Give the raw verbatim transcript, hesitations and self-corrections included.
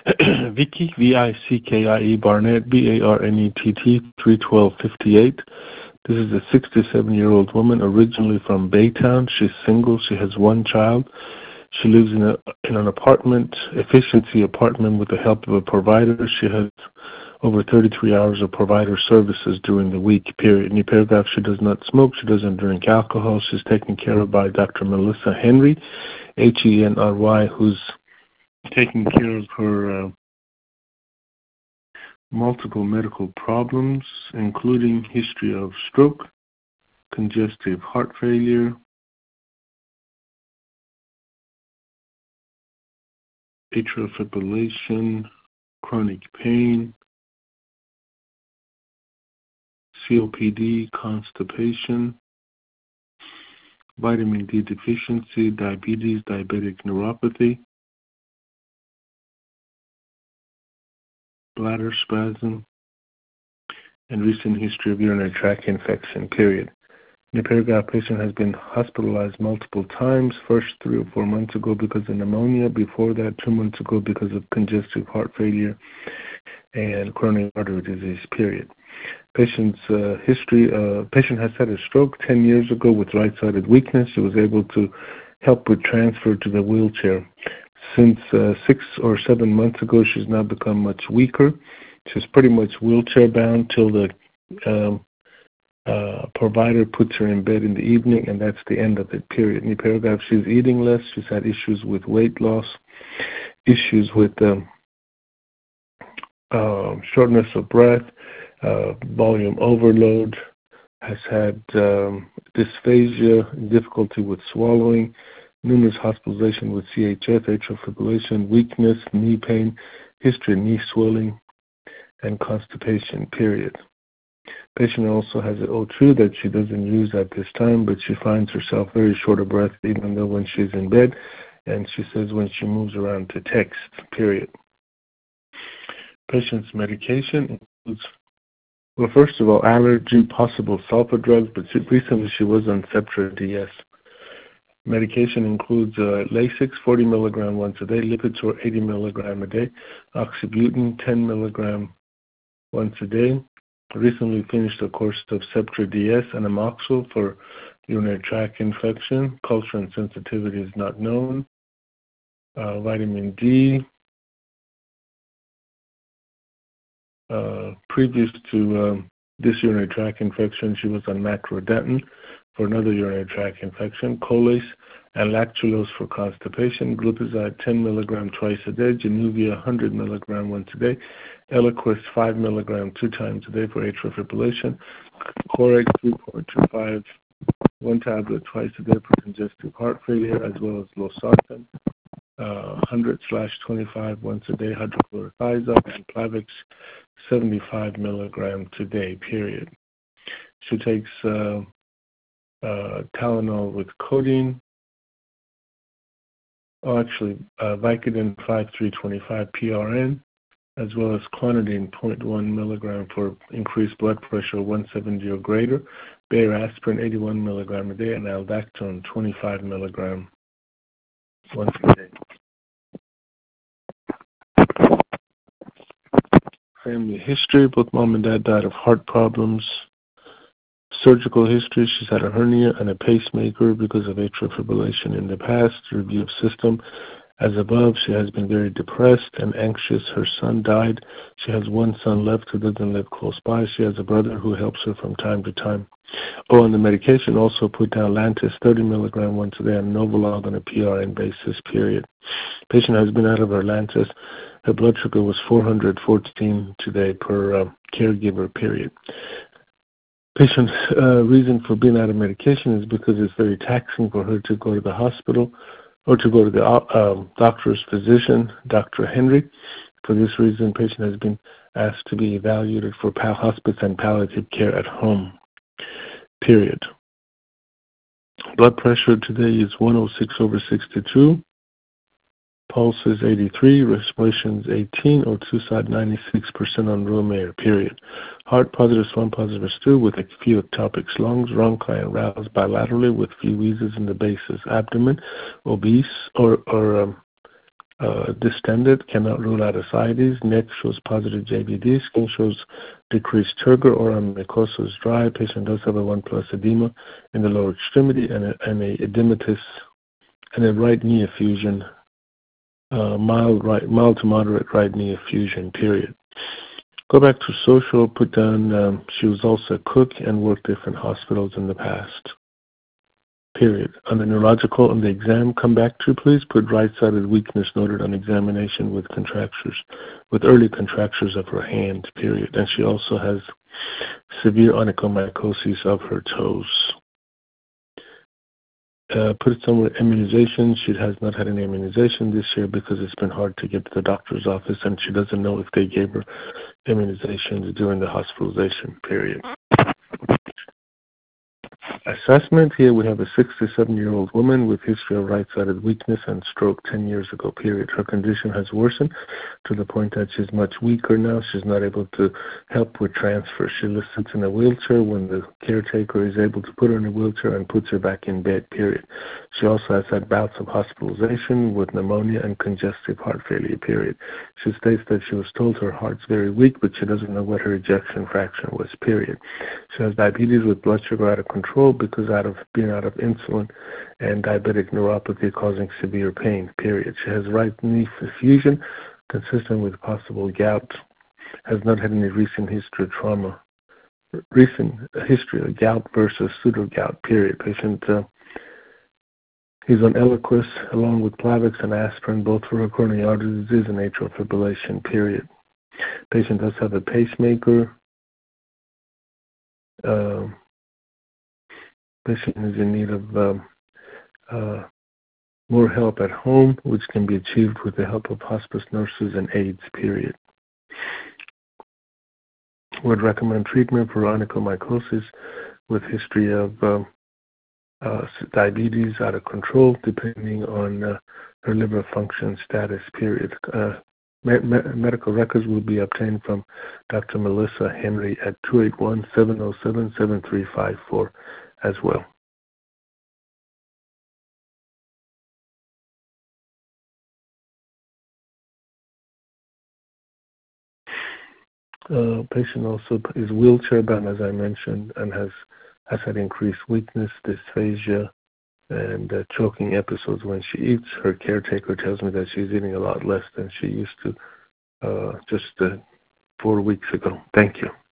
Vicky, V I C K I E, Barnett, B A R N E T T, three twelve fifty-eight. This is a sixty-seven-year-old woman, originally from Baytown. She's single. She has one child. She lives in, a, in an apartment, efficiency apartment, with the help of a provider. She has over thirty-three hours of provider services during the week, period. In the paragraph, she does not smoke. She doesn't drink alcohol. She's taken care of by Doctor Melissa Henry, H E N R Y, who's taking care of her uh, multiple medical problems, including history of stroke, congestive heart failure, atrial fibrillation, chronic pain, C O P D, constipation, vitamin D deficiency, diabetes, diabetic neuropathy, bladder spasm, and recent history of urinary tract infection, period. The paragraph, patient has been hospitalized multiple times, first three or four months ago because of pneumonia, before that two months ago because of congestive heart failure and coronary artery disease, period. Patient's uh, history, uh, patient has had a stroke ten years ago with right-sided weakness. She was able to help with transfer to the wheelchair. Since uh, six or seven months ago, she's now become much weaker. She's pretty much wheelchair bound till the um, uh, provider puts her in bed in the evening, and that's the end of it, period. In the paragraph, she's eating less. She's had issues with weight loss, issues with um, uh, shortness of breath, uh, volume overload, has had um, dysphagia, difficulty with swallowing, numerous hospitalization with C H F, atrial fibrillation, weakness, knee pain, history of knee swelling, and constipation, period. Patient also has an O two that she doesn't use at this time, but she finds herself very short of breath even though when she's in bed, and she says when she moves around to text, period. Patient's medication includes, well, first of all, allergy, possible sulfa drugs, but she, recently she was on Septra D S. Medication includes uh, Lasix, forty milligram once a day, Lipitor, eighty milligram a day, oxybutynin, ten milligram once a day. Recently finished a course of Septra D S and Amoxil for urinary tract infection. Culture and sensitivity is not known. Uh, vitamin D. Uh, previous to um, this urinary tract infection, she was on Matrodentin for another urinary tract infection. Colace and lactulose for constipation. Glipizide, ten milligram twice a day. Januvia, one hundred milligram once a day. Eliquis, five milligram two times a day for atrial fibrillation. Coreg, three point two five, one tablet twice a day for congestive heart failure, as well as losartan, uh, one hundred slash twenty-five once a day, hydrochlorothiazide, and Plavix, seventy-five milligram today, period. She takes uh, uh, Tylenol with codeine, oh, actually, uh, Vicodin five three twenty-five P R N, as well as clonidine zero point one milligram for increased blood pressure one seventy or greater, Bayer aspirin eighty-one milligram a day, and aldactone twenty-five milligram once a day. Family history, both mom and dad died of heart problems. Surgical history, she's had a hernia and a pacemaker because of atrial fibrillation in the past. Review of system. As above, she has been very depressed and anxious. Her son died. She has one son left who doesn't live close by. She has a brother who helps her from time to time. Oh, and the medication also put down Lantus, thirty milligram once a day, and Novolog on a P R N basis, period. Patient has been out of her Lantus. Her blood sugar was four hundred fourteen today per uh, caregiver, period. Patient's uh, reason for being out of medication is because it's very taxing for her to go to the hospital or to go to the uh, um, doctor's physician, Doctor Henry. For this reason, patient has been asked to be evaluated for pal- hospice and palliative care at home, period. Blood pressure today is one oh six over sixty-two. Pulse is eighty-three, respiration is eighteen, O two side ninety-six percent on room air, period. Heart positive, swelling positive stew with a few ectopic lungs, rhonchi and roused bilaterally with few wheezes in the bases. Abdomen, obese or, or um, uh, distended, cannot rule out ascites. Neck shows positive J B D. Skin shows decreased turgor or mucosa is dry. Patient does have a one plus edema in the lower extremity and a, and a edematous and a right knee effusion, uh, mild right, mild to moderate right knee effusion. Period. Go back to social. Put down. Um, she was also a cook and worked different hospitals in the past. Period. On the neurological, on the exam, come back to, please put right-sided weakness noted on examination with contractures, with early contractures of her hand, period. And she also has severe onychomycosis of her toes. Uh, put it somewhere, immunization. She has not had any immunization this year because it's been hard to get to the doctor's office, and she doesn't know if they gave her immunizations during the hospitalization period. Assessment. Here we have a sixty-seven-year-old woman with history of right-sided weakness and stroke ten years ago, period. Her condition has worsened to the point that she's much weaker now. She's not able to help with transfer. She sits in a wheelchair when the caretaker is able to put her in a wheelchair and puts her back in bed, period. She also has had bouts of hospitalization with pneumonia and congestive heart failure, period. She states that she was told her heart's very weak, but she doesn't know what her ejection fraction was, period. She has diabetes with blood sugar out of control because out of being out of insulin and diabetic neuropathy causing severe pain, period. She has right knee effusion consistent with possible gout, has not had any recent history of trauma. Recent history of gout versus pseudo-gout, period. Patient, uh, he's on Eliquis along with Plavix and aspirin, both for her coronary artery disease and atrial fibrillation, period. Patient does have a pacemaker. Uh, patient is in need of um, uh, more help at home, which can be achieved with the help of hospice nurses and aides, period. Would recommend treatment for onychomycosis with history of uh, uh, diabetes out of control, depending on uh, her liver function status, period. Uh, me- me- medical records will be obtained from Doctor Melissa Henry at two eight one, seven oh seven, seven three five four as well. Uh, patient also is wheelchair bound, as I mentioned, and has has had increased weakness, dysphagia, and uh, choking episodes when she eats. Her caretaker tells me that she's eating a lot less than she used to uh, just uh, four weeks ago. Thank you.